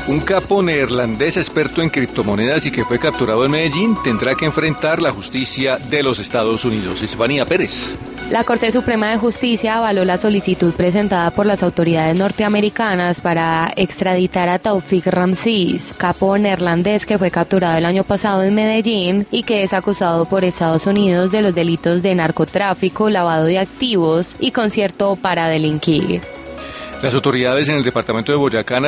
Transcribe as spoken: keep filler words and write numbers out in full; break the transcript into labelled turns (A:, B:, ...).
A: Un capo neerlandés experto en criptomonedas y que fue capturado en Medellín tendrá que enfrentar la justicia de los Estados Unidos. Estefanía Pérez.
B: La Corte Suprema de Justicia avaló la solicitud presentada por las autoridades norteamericanas para extraditar a Taufik Ramsis, capo neerlandés que fue capturado el año pasado en Medellín y que es acusado por Estados Unidos de los delitos de narcotráfico, lavado de activos y concierto para delinquir.
A: Las autoridades en el departamento de Boyacá